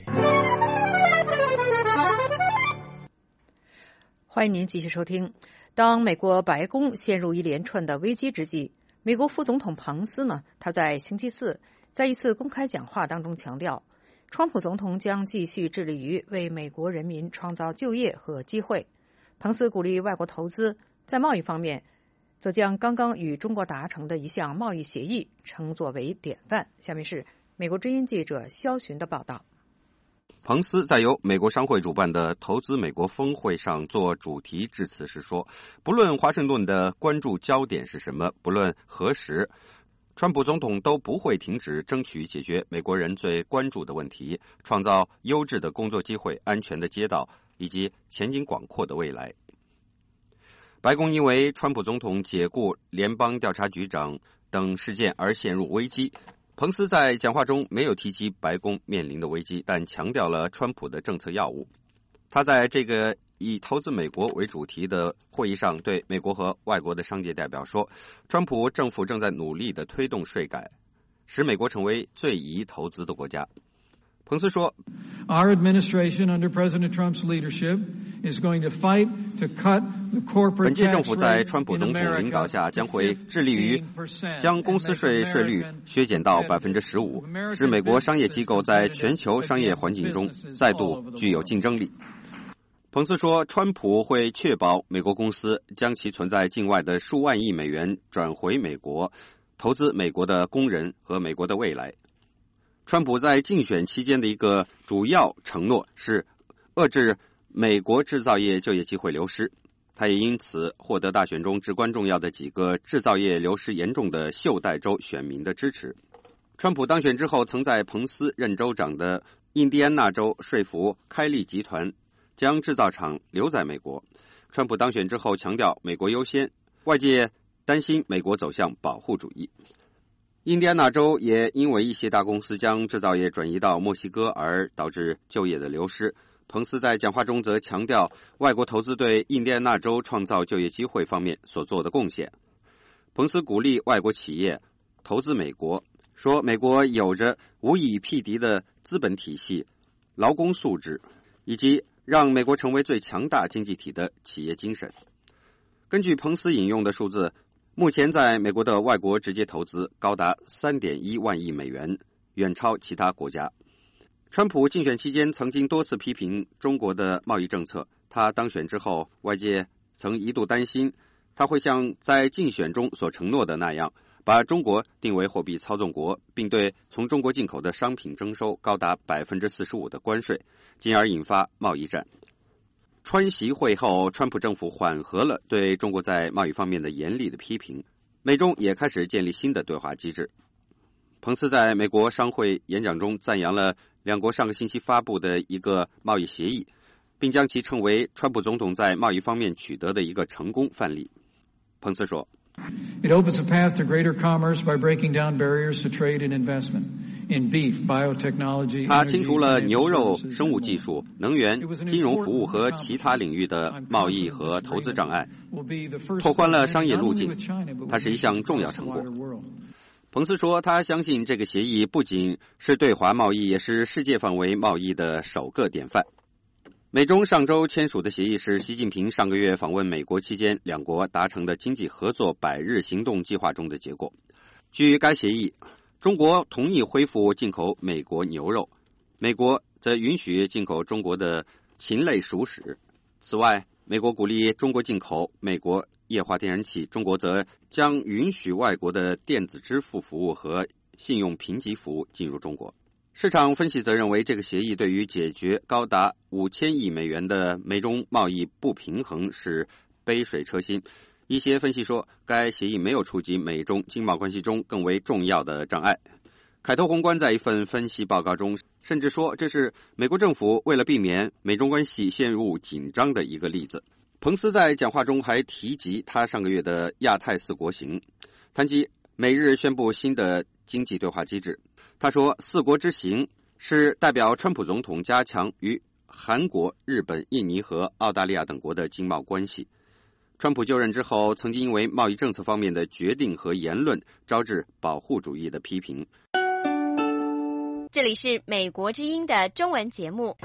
Speaker 3: 欢迎您继续收听。当美国白宫陷入一连串的危机之际，美国副总统彭斯呢，他在星期四在一次公开讲话当中强调，川普总统将继续致力于为美国人民创造就业和机会。彭斯鼓励外国投资，在贸易方面， 则将刚刚与中国达成的一项贸易协议称作为典范。下面是美国之音记者肖寻的报道。
Speaker 5: 彭斯在由美国商会主办的投资美国峰会上做主题致辞时说，不论华盛顿的关注焦点是什么，不论何时，川普总统都不会停止争取解决美国人最关注的问题，创造优质的工作机会、安全的街道以及前景广阔的未来。白宫因为川普总统解雇联邦调查局长等事件而陷入危机。彭斯在讲话中没有提及白宫面临的危机，但强调了川普的政策要务。他在这个以投资美国为主题的会议上对美国和外国的商界代表说，川普政府正在努力地推动税改，使美国成为最宜投资的国家。彭斯说
Speaker 6: Our administration under President Trump's leadership is going to fight to cut the corporate
Speaker 5: 本届政府在川普总统领导下将会致力于将公司税税率削减到 15%， 使美国商业机构在全球商业环境中再度具有竞争力。彭斯说，川普会确保美国公司将其存在境外的数万亿美元转回美国，投资美国的工人和美国的未来。川普在竞选期间的一个主要承诺是遏制美国制造业就业机会流失，他也因此获得大选中至关重要的几个制造业流失严重的袖带州选民的支持。川普当选之后，曾在彭斯任州长的印第安纳州说服开利集团将制造厂留在美国。川普当选之后强调美国优先，外界担心美国走向保护主义。印第安纳州也因为一些大公司将制造业转移到墨西哥而导致就业的流失。彭斯在讲话中则强调外国投资对印第安纳州创造就业机会方面所做的贡献。彭斯鼓励外国企业投资美国，说美国有着无以匹敌的资本体系、劳工素质，以及让美国成为最强大经济体的企业精神。根据彭斯引用的数字，目前在美国的外国直接投资高达 3.1 万亿美元，远超其他国家。川普竞选期间曾经多次批评中国的贸易政策，他当选之后，外界曾一度担心他会像在竞选中所承诺的那样，把中国定为货币操纵国，并对从中国进口的商品征收高达 45% 的关税，进而引发贸易战。川习会后，川普政府缓和了对中国在贸易方面的严厉的批评，美中也开始建立新的对话机制。彭斯在美国商会演讲中赞扬了两国上个星期发布的一个贸易协议，并将其称为川普总统在贸易方面取得的一个成功范例。彭斯说
Speaker 6: It opens a path to greater commerce by breaking down barriers to trade and investment.In beef, biotechnology,
Speaker 5: 它清除了牛肉、生物技术、能源、金融服务和其他领域的贸易和投资障碍，拓宽了商业路径。它是一项重要成果。彭斯说，他相信这个协议不仅是对华贸易，也是世界范围贸易的首个典范。美中上周签署的协议是习近平上个月访问美国期间两国达成的经济合作100日行动计划中的结果。据该协议，中国同意恢复进口美国牛肉，美国则允许进口中国的禽类熟食。此外，美国鼓励中国进口美国液化天然气，中国则将允许外国的电子支付服务和信用评级服务进入中国。市场分析则认为，这个协议对于解决高达5000亿美元的美中贸易不平衡是杯水车薪。一些分析说，该协议没有触及美中经贸关系中更为重要的障碍。凯特宏观在一份分析报告中甚至说，这是美国政府为了避免美中关系陷入紧张的一个例子。彭斯在讲话中还提及他上个月的亚太4国行，谈及美日宣布新的经济对话机制。他说，4国之行是代表川普总统加强与韩国、日本、印尼和澳大利亚等国的经贸关系。川普就任之后，曾经因为贸易政策方面的决定和言论招致保护主义的批评。
Speaker 10: 这里是美国之音的中文节目。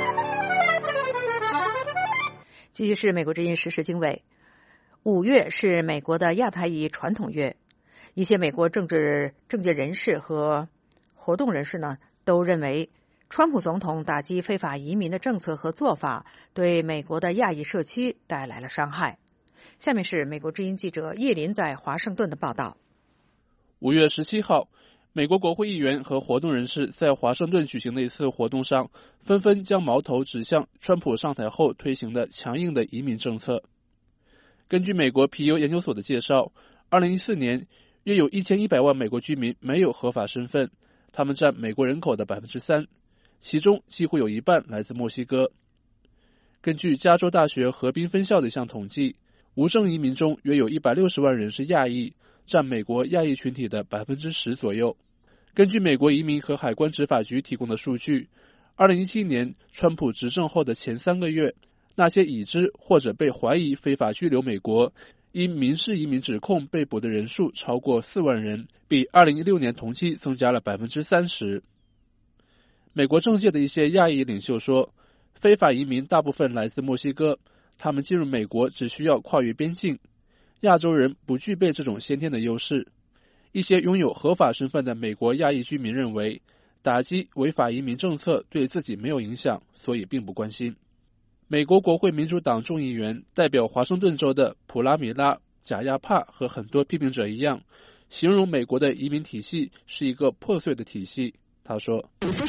Speaker 3: 继续是美国之音时事经纬。5月是美国的亚太裔传统月，一些美国政界人士和活动人士呢，都认为川普总统打击非法移民的政策和做法对美国的亚裔社区带来了伤害。 下面是美国之音记者叶林在华盛顿的报道。
Speaker 7: 5月17号，美国国会议员和活动人士在华盛顿举行的一次活动上，纷纷将矛头指向川普上台后推行的强硬的移民政策。根据美国皮尤研究所的介绍，2014年约有1100万美国居民没有合法身份，他们占美国人口的 3%， 其中几乎有一半来自墨西哥。根据加州大学河滨分校的一项统计，无证移民中约有160万人是亚裔，占美国亚裔群体的 10% 左右。根据美国移民和海关执法局提供的数据，2017年川普执政后的前3个月，那些已知或者被怀疑非法居留美国因民事移民指控被捕的人数超过4万人，比2016年同期增加了 30%。 美国政界的一些亚裔领袖说，非法移民大部分来自墨西哥，他们进入美国只需要跨越边境，亚洲人不具备这种先天的优势。一些拥有合法身份的美国亚裔居民认为，打击违法移民政策对自己没有影响，所以并不关心。美国国会民主党众议员代表华盛顿州的普拉米拉·贾亚帕和很多批评者一样，形容美国的移民体系是一个破碎的体系。他说，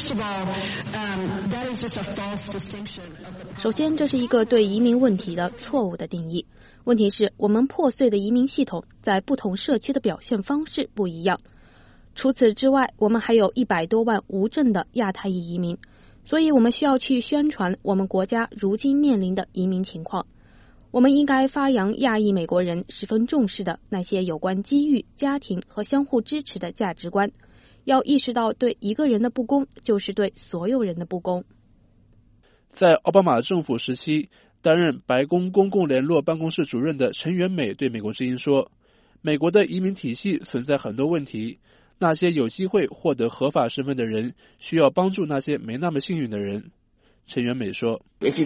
Speaker 13: 首先，这是一个对移民问题的错误的定义。问题是我们破碎的移民系统在不同社区的表现方式不一样。除此之外，我们还有100多万无证的亚太裔移民，所以我们需要去宣传我们国家如今面临的移民情况。我们应该发扬亚裔美国人十分重视的那些有关机遇、家庭和相互支持的价值观，要意识到对一个人的不公就是对所有人的不公。
Speaker 7: 在奥巴马政府时期，担任白宫公共联络办公室主任的陈元美对美国之音说，美国的移民体系存在很多问题，那些有机会获得合法身份的人需要帮助那些没那么幸运的人。陈元美说，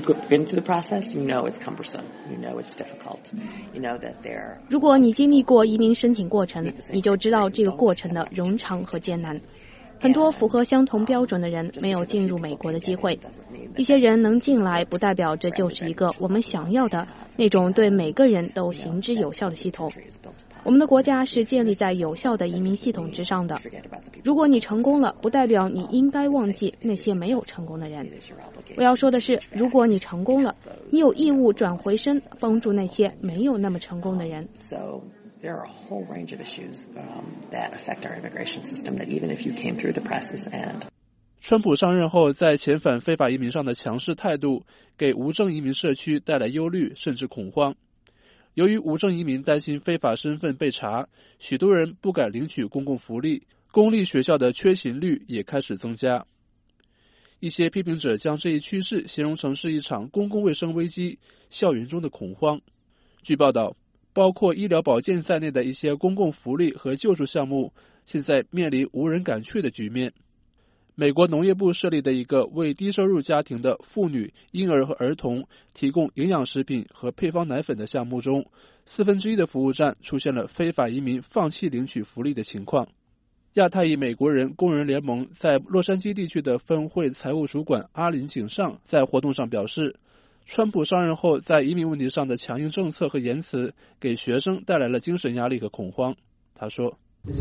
Speaker 13: 如果你经历过移民申请过程，你就知道这个过程的冗长和艰难。很多符合相同标准的人没有进入美国的机会，一些人能进来不代表这就是一个我们想要的那种对每个人都行之有效的系统。我们的国家是建立在有效的移民系统之上的。如果你成功了，不代表你应该忘记那些没有成功的人。我要说的是，如果你成功了，你有义务转回身帮助那些没有那么成功的人。
Speaker 9: There are a whole range of issues that affect our immigration system that even if you came through the process and
Speaker 7: 川普上任后在遣返非法移民上的强势态度给无证移民社区带来忧虑甚至恐慌。由于无证移民担心非法身份被查，许多人不敢领取公共福利，公立学校的缺勤率也开始增加。一些批评者将这一趋势形容成是一场公共卫生危机，校园中的恐慌。据报道，包括医疗保健在内的一些公共福利和救助项目现在面临无人敢去的局面。美国农业部设立的一个为低收入家庭的妇女、婴儿和儿童提供营养食品和配方奶粉的项目中，1/4的服务站出现了非法移民放弃领取福利的情况。亚太裔美国人工人联盟在洛杉矶地区的分会财务主管阿林井上在活动上表示，川普上任后在移民问题上的强硬政策和言辞给学生带来了精神压力和恐慌。他说，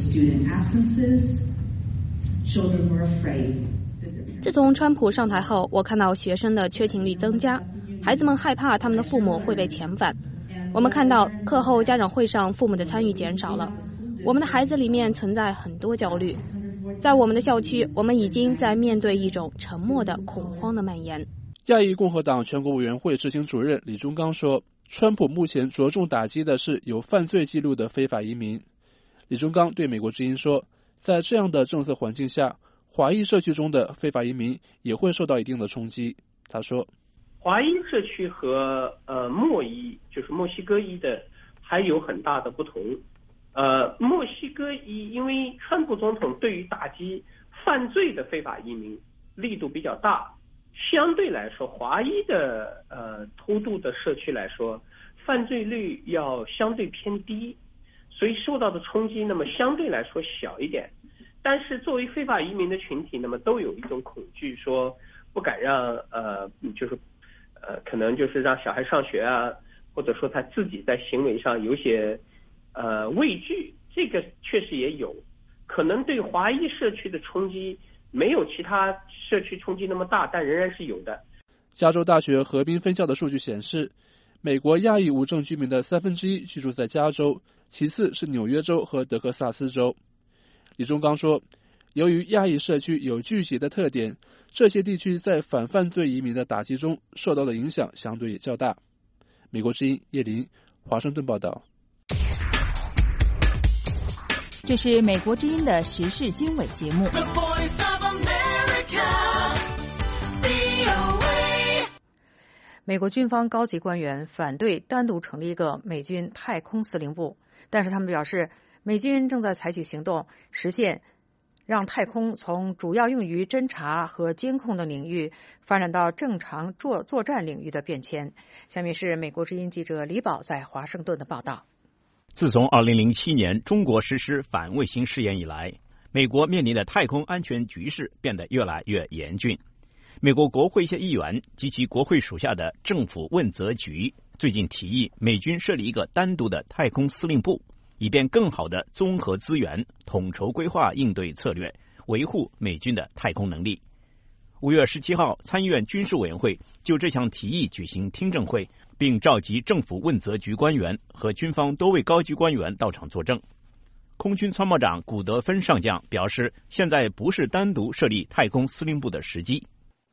Speaker 13: 自从川普上台后，我看到学生的缺勤率增加，孩子们害怕他们的父母会被遣返。我们看到课后家长会上父母的参与减少了，我们的孩子里面存在很多焦虑。在我们的校区，我们已经在面对一种沉默的恐慌的蔓延。
Speaker 7: 亚裔共和党全国委员会执行主任李忠刚说，川普目前着重打击的是有犯罪记录的非法移民。李忠刚对美国之音说，在这样的政策环境下，华裔社区中的非法移民也会受到一定的冲击。他说，
Speaker 11: 华裔社区和墨裔，就是墨西哥裔的还有很大的不同。墨西哥裔因为川普总统对于打击犯罪的非法移民力度比较大，相对来说华裔的偷渡的社区来说，犯罪率要相对偏低，所以受到的冲击那么相对来说小一点。但是作为非法移民的群体，那么都有一种恐惧，说不敢让可能就是让小孩上学啊， 或者说他自己在行为上有些畏惧，这个确实也有，可能对华裔社区的冲击没有其他社区冲击那么大，但仍然是有的。
Speaker 7: 加州大学河滨分校的数据显示，美国亚裔无证居民的1/3居住在加州，其次是纽约州和德克萨斯州。李忠刚说，由于亚裔社区有聚集的特点，这些地区在反犯罪移民的打击中受到的影响相对也较大。美国之音叶林，华盛顿报道。
Speaker 2: 这是美国之音的时事经纬节目。
Speaker 3: 美国军方高级官员反对单独成立一个美军太空司令部，但是他们表示，美军正在采取行动，实现让太空从主要用于侦察和监控的领域发展到正常作战领域的变迁。下面是美国之音记者李宝在华盛顿的报道。
Speaker 4: 自从2007年中国实施反卫星试验以来，美国面临的太空安全局势变得越来越严峻。美国国会一些议员及其国会属下的政府问责局最近提议美军设立一个单独的太空司令部，以便更好地综合资源，统筹规划应对策略，维护美军的太空能力。5月17号，参议院军事委员会就这项提议举行听证会，并召集政府问责局官员和军方多位高级官员到场作证。空军参谋长古德芬上将表示，现在不是单独设立太空司令部的时机。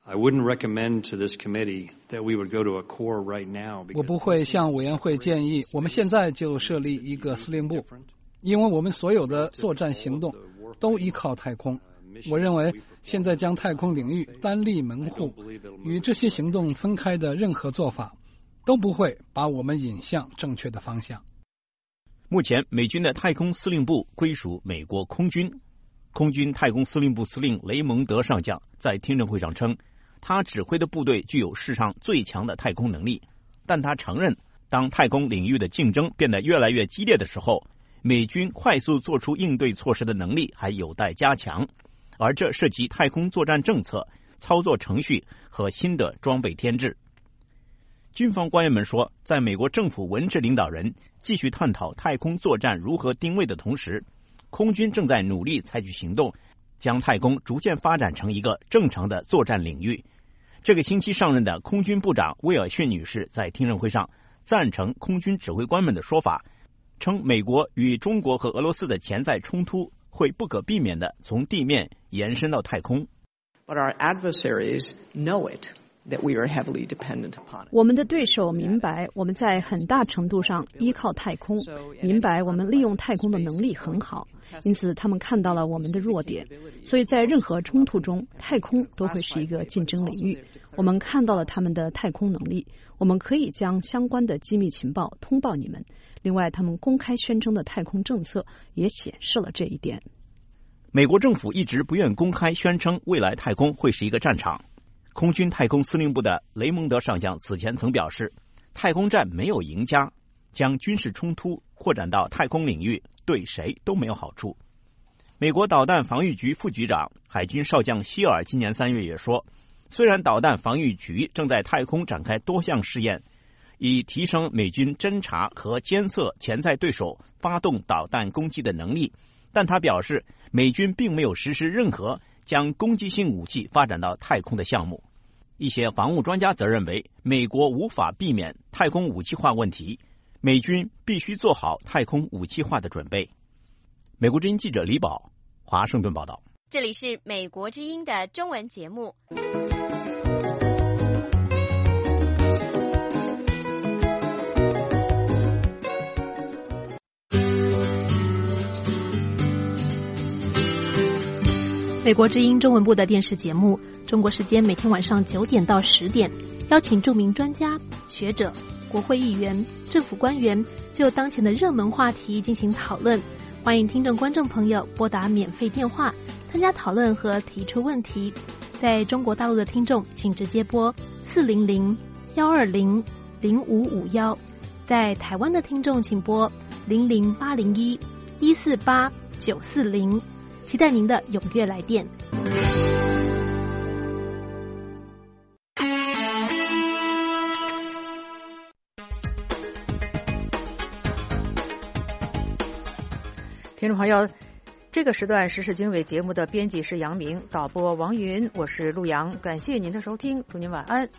Speaker 8: 我不会向委员会建议我们现在就设立一个司令部，因为我们所有的作战行动都依靠太空。我认为现在将太空领域单立门户，与这些行动分开的任何做法都不会把我们引向正确的方向。
Speaker 4: 目前美军的太空司令部归属美国空军。空军太空司令部司令雷蒙德上将在听证会上称，他指挥的部队具有世上最强的太空能力，但他承认，当太空领域的竞争变得越来越激烈的时候，美军快速做出应对措施的能力还有待加强，而这涉及太空作战政策、操作程序和新的装备添置。军方官员们说，在美国政府文职领导人继续探讨太空作战如何定位的同时，空军正在努力采取行动，将太空逐渐发展成一个正常的作战领域。这个星期上任的空军部长威尔逊女士在听证会上赞成空军指挥官们的说法，称美国与中国和俄罗斯的潜在冲突会不可避免地从地面延伸到太空。
Speaker 9: But our adversaries know it, that we are heavily dependent upon it.
Speaker 12: 我们的对手明白我们在很大程度上依靠太空，明白我们利用太空的能力很好，因此他们看到了我们的弱点，所以在任何冲突中，太空都会是一个竞争领域。我们看到了他们的太空能力，我们可以将相关的机密情报通报你们。另外，他们公开宣称的太空政策也显示了这一点。
Speaker 4: 美国政府一直不愿公开宣称未来太空会是一个战场。空军太空司令部的雷蒙德上将此前曾表示，太空战没有赢家，将军事冲突扩展到太空领域对谁都没有好处。美国导弹防御局副局长海军少将希尔今年3月也说，虽然导弹防御局正在太空展开多项试验，以提升美军侦察和监测潜在对手发动导弹攻击的能力，但他表示美军并没有实施任何将攻击性武器发展到太空的项目。一些防务专家则认为，美国无法避免太空武器化问题，美军必须做好太空武器化的准备。美国之音记者李宝，华盛顿报道。
Speaker 10: 这里是美国之音的中文节目。
Speaker 13: 美国之音中文部的电视节目，中国时间每天晚上9点到10点，邀请著名专家、学者、国会议员、政府官员就当前的热门话题进行讨论。欢迎听众观众朋友拨打免费电话参加讨论和提出问题。在中国大陆的听众请直接拨400-120-0551，在台湾的听众请拨00801-148-940，期待您的踊跃来电。
Speaker 3: 听众朋友，这个时段时事经纬节目的编辑是杨明，导播王云，我是陆阳，感谢您的收听，祝您晚安。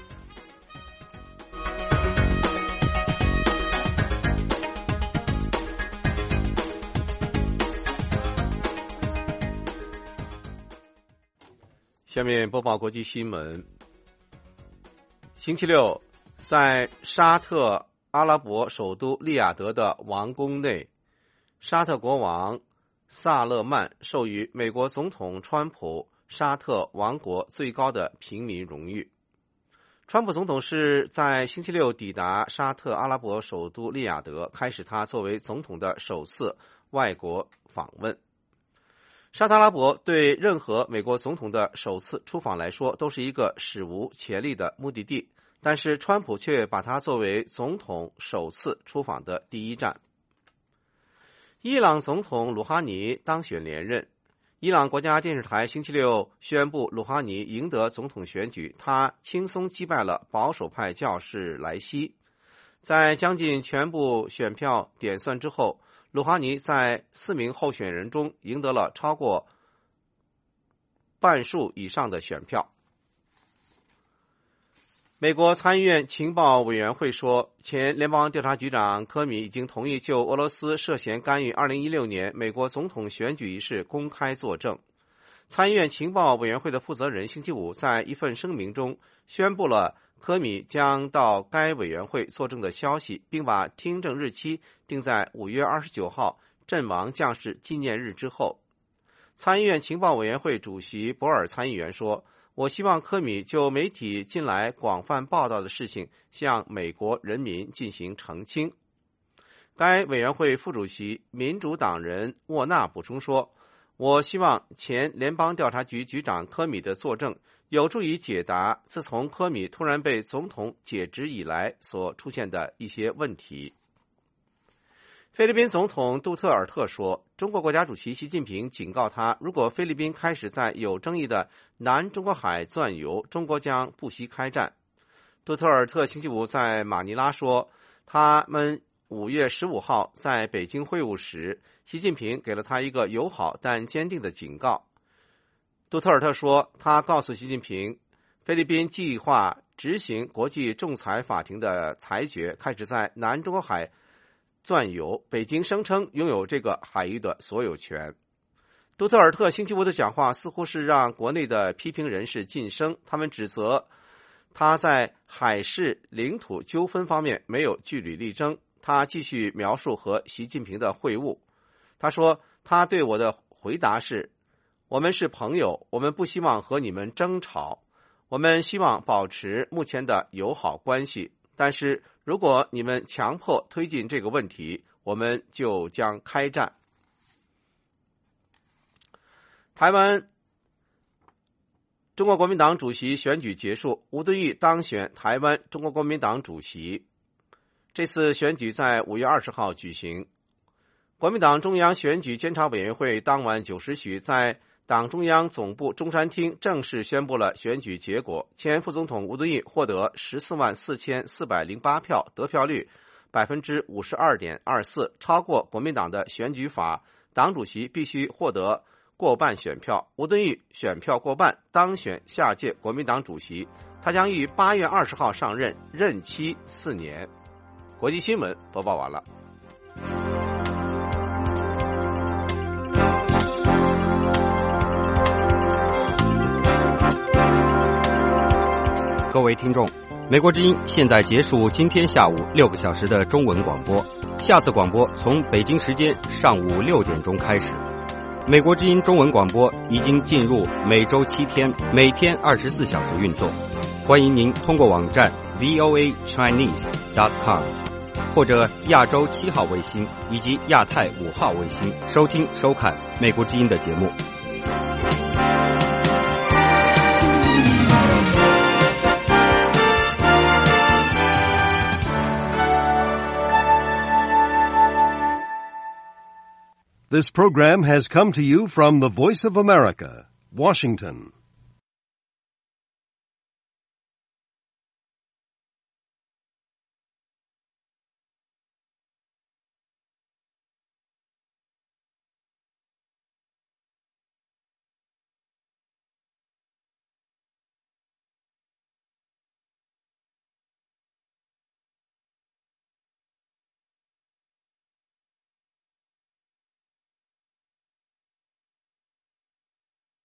Speaker 14: 下面播报国际新闻。星期六，在沙特阿拉伯首都利雅得的王宫内，沙特国王萨勒曼授予美国总统川普沙特王国最高的平民荣誉。川普总统是在星期六抵达沙特阿拉伯首都利雅得，开始他作为总统的首次外国访问。沙特阿拉伯对任何美国总统的首次出访来说都是一个史无前例的目的地，但是川普却把它作为总统首次出访的第一站。伊朗总统鲁哈尼当选连任。伊朗国家电视台星期六宣布鲁哈尼赢得总统选举，他轻松击败了保守派教士莱西。在将近全部选票点算之后，鲁哈尼在4名候选人中赢得了超过半数以上的选票。美国参议院情报委员会说，前联邦调查局长科米已经同意就俄罗斯涉嫌干预2016年美国总统选举一事公开作证。参议院情报委员会的负责人星期五在一份声明中宣布了科米将到该委员会作证的消息，并把听证日期定在5月29号阵亡将士纪念日之后。参议院情报委员会主席博尔参议员说，我希望科米就媒体近来广泛报道的事情向美国人民进行澄清。该委员会副主席民主党人沃纳补充说，我希望前联邦调查局局长科米的作证有助于解答自从科米突然被总统解职以来所出现的一些问题。菲律宾总统杜特尔特说，中国国家主席习近平警告他，如果菲律宾开始在有争议的南中国海钻油，中国将不惜开战。杜特尔特星期五在马尼拉说，他们5月15号在北京会晤时，习近平给了他一个友好但坚定的警告。杜特尔特说，他告诉习近平，菲律宾计划执行国际仲裁法庭的裁决，开始在南中国海钻油，北京声称拥有这个海域的所有权。杜特尔特星期五的讲话似乎是让国内的批评人士噤声，他们指责他在海事领土纠纷方面没有据理力争。他继续描述和习近平的会晤，他说，他对我的回答是，我们是朋友，我们不希望和你们争吵，我们希望保持目前的友好关系，但是如果你们强迫推进这个问题，我们就将开战。台湾中国国民党主席选举结束，吴敦义当选台湾中国国民党主席。这次选举在5月20号举行。国民党中央选举监察委员会当晚9时许在党中央总部中山厅正式宣布了选举结果。前副总统吴敦义获得144408票，得票率52.24%，超过国民党的选举法，党主席必须获得过半选票。吴敦义选票过半，当选下届国民党主席。他将于8月20号上任，任期4年。国际新闻播报完了。
Speaker 5: 各位听众，美国之音现在结束今天下午6个小时的中文广播，下次广播从北京时间上午6点钟开始。美国之音中文广播已经进入每周7天，每天24小时运作。欢迎您通过网站 voachinese.com 或者亚洲7号卫星以及亚太5号卫星收听收看美国之音的节目。
Speaker 15: This program has come to you from the Voice of America, Washington.